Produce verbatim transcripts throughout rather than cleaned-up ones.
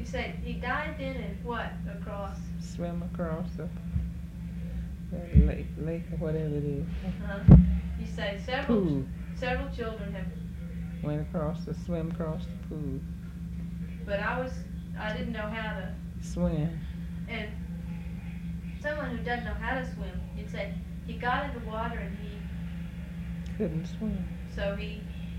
You say he dived in and what across? Swim across the, the lake, lake or whatever it is. Uh-huh. You say several Pool. several children have. Went across the swim across the pool. But I was I didn't know how to Swim. and someone who doesn't know how to swim, you'd say he got in the water and he Couldn't swim. so he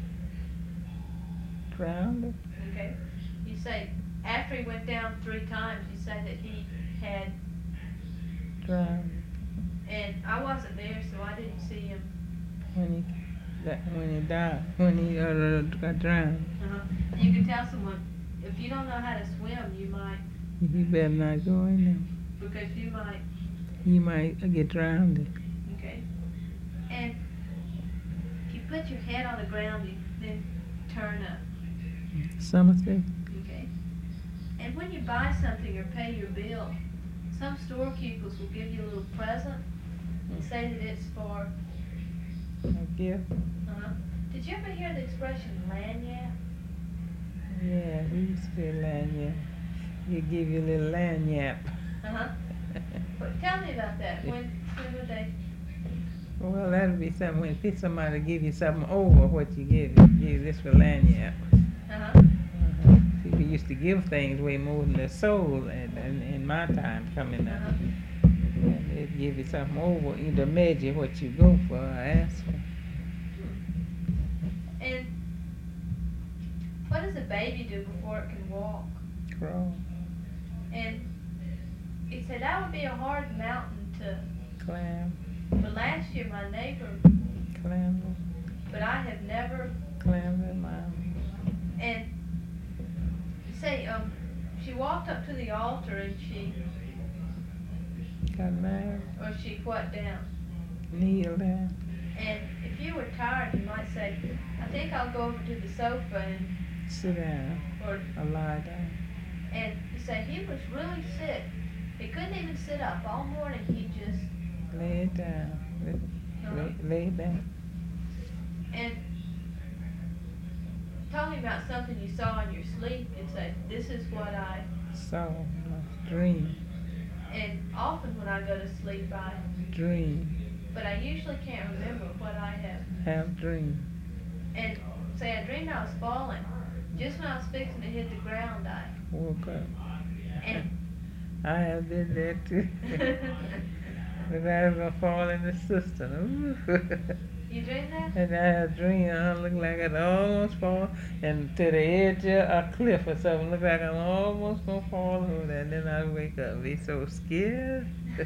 Drowned. okay. You say after he went down three times, you say that he had Drowned. and I wasn't there, so I didn't see him. When he that when he died, when he uh, got drowned. Uh-huh. You can tell someone if you don't know how to swim, you might You better not go in there. because you might You might get drowned. okay. And if you put your head on the ground, you then turn up. Somerset. Okay. And when you buy something or pay your bill, some storekeepers will give you a little present and say that it's for. A gift. Uh-huh. Did you ever hear the expression lanyard? Yeah, we used to say lanyard. You give you a little lanyard. Uh-huh. But tell me about that. When when would they? Well, that'd be something when if somebody give you something over what you give. Give this for lanyard. Uh-huh. Uh-huh. People used to give things way more than their soul, and in, in my time coming up, Uh-huh. and they'd give you something over, either measure what you go for or ask for. And what does a baby do before it can walk? Crawl, And he said that would be a hard mountain to. climb, But last year my neighbor, climb, but I have never. climb the mountain. And say um, she walked up to the altar and she Got married, or she what down. kneel down. And if you were tired, you might say, I think I'll go over to the sofa and Sit down or or lie down. and you say he was really sick. He couldn't even sit up all morning. He just Lay it down. uh, Lay, lay it down. and tell me about something you saw in your sleep and say, this is what I. Saw my dream, And often when I go to sleep, I. dream, But I usually can't remember what I have. have dream. And say I dreamed I was falling. Just when I was fixing to hit the ground, I. Woke up. And I have did that too. But I was gonna fall in the cistern. you dreamed that? And I had a dream, I looked like I'd almost fall and to the edge of a cliff or something. Looked like I'm almost gonna fall over there. And then I'd wake up, be so scared. I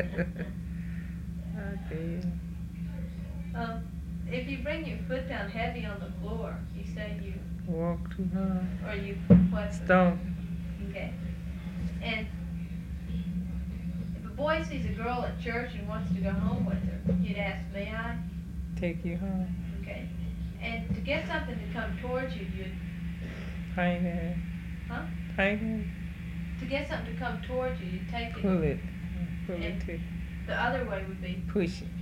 did. Um, if you bring your foot down heavy on the floor, you say you, Walk too hard. or you what? Stomp. Okay. And if a boy sees a girl at church and wants to go home with her, you'd ask, may I? Take you home. Okay. And to get something to come towards you, you'd, Pine it. huh? Pine To get something to come towards you, you'd take it. it. Pull it. Pull And it to the other way would be, push it.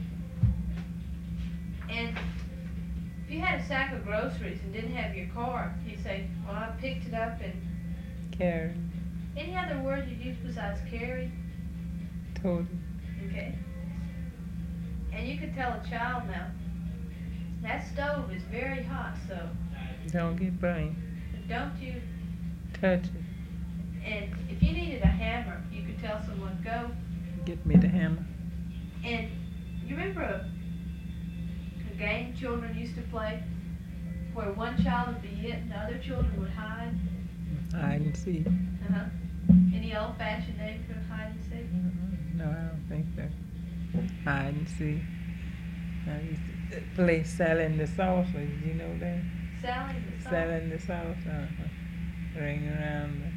and if you had a sack of groceries and didn't have your car, you'd say, well, I picked it up and Carry. any other word you'd use besides carry? Told Okay. And you could tell a child now, that stove is very hot, so you. Don't get burned. don't you, Touch it. and if you needed a hammer, you could tell someone, go. Get me the hammer. And you remember a, a game children used to play where one child would be hit and the other children would hide? Hide and seek. Uh-huh. Any old-fashioned name for hide and seek? Mm-mm. No, I don't think so. Hide and seek. I used to play selling the sausage, you know that? Sally the song? Selling the sauce. Uh-huh. Ring around